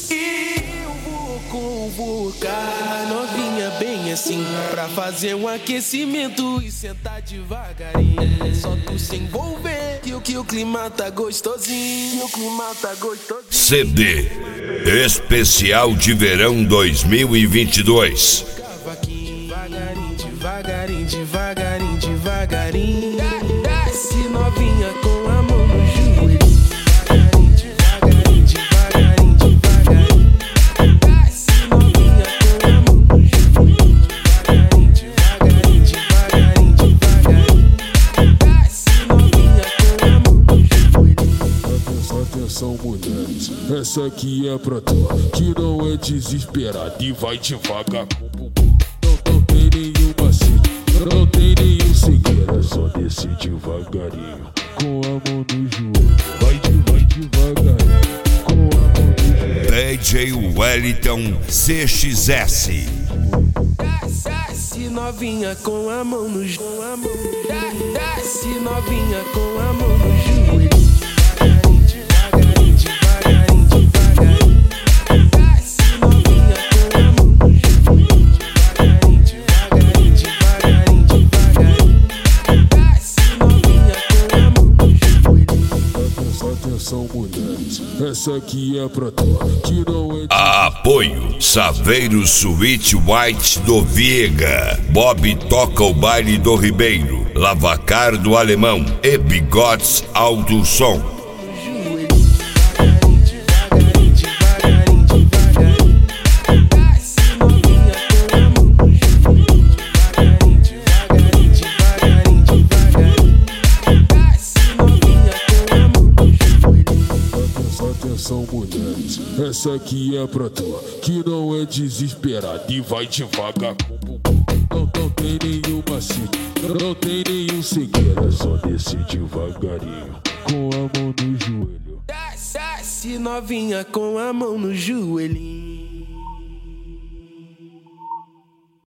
E eu vou convocar novinha bem assim, pra fazer um aquecimento e sentar devagarinho. Só tu se envolver que o clima tá gostosinho. CD Especial de Verão 2022. Devagarinho, devagarinho, devagarinho. Desce novinha com a mão no joelho. Devagarinho, devagarinho, devagarinho. Desce novinha com a mão no joelho. Devagarinho, devagarinho, devagarinho. Desce novinha com a mão no joelho. Atenção, mulheres, essa aqui é pra tu, que não é desesperada e vai devagar com o bumbum. Não tem nenhum macete, não tem nenhum segredo, é só descer devagarinho, com a mão no joelho. Vai devagarinho, com a mão no joelho. DJ Wellington CXS. Desce novinha com a mão no joelho. Desce novinha com a mão no joelho. Devagarinho, devagarinho, devagarinho. Desce novinha com a mão no joelho. Devagarinho, devagarinho, devagarinho. Desce novinha com a mão no joelho. Atenção, mulheres, essa aqui é pra tu, que não é Apoio Saveiro Suíte White do Viega. Bob toca o baile do Ribeiro. Lavacar do Alemão e Bigodes Alto Som. Atenção, mulheres, essa aqui é pra tu, que não é desesperada e vai devagar com o bumbum. Não tem nenhum macete, não tem nenhum segredo, é só descer devagarinho, com a mão no joelho. Desce novinha com a mão no joelhinho.